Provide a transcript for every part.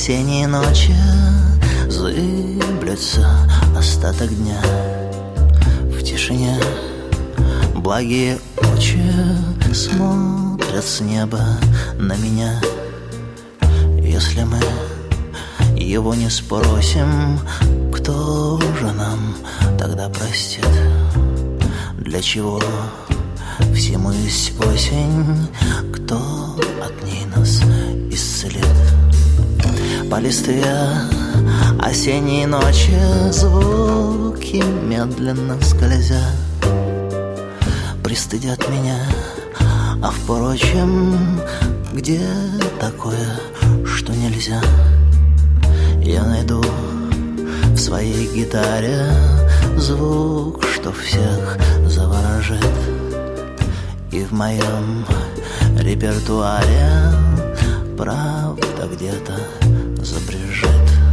осенние ночи зыблется остаток дня. В тишине благие очи смотрят с неба на меня. Если мы его не спросим, кто же нам тогда простит? Для чего всему есть осень? Кто от ней нас исцелит? По листве осенней ночи звуки медленно скользя пристыдят меня. А впрочем, где такое, что нельзя? Я найду в своей гитаре звук, что всех заворожит. И в моем репертуаре правда где-то забрежет.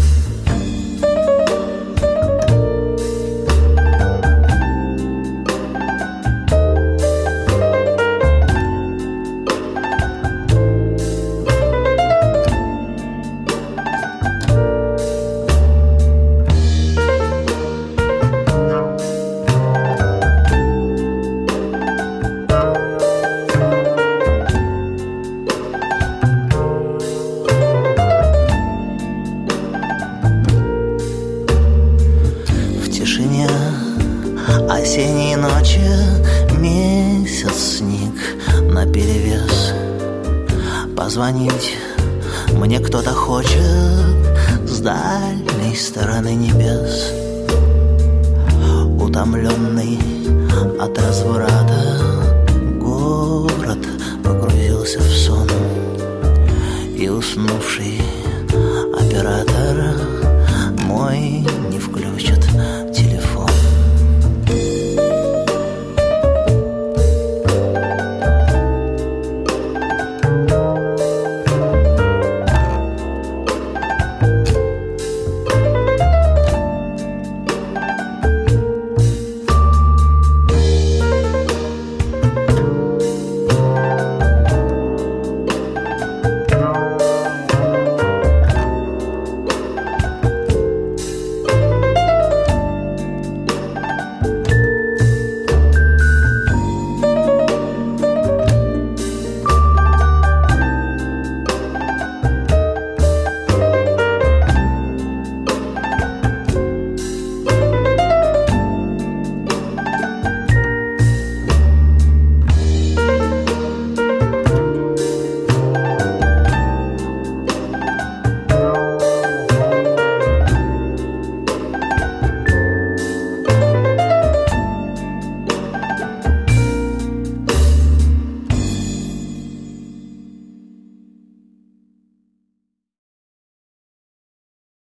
Осенние ночи, месяц, снег наперевес. Позвонить мне кто-то хочет с дальней стороны небес. Утомленный от разврата город погрузился в сон, и уснувший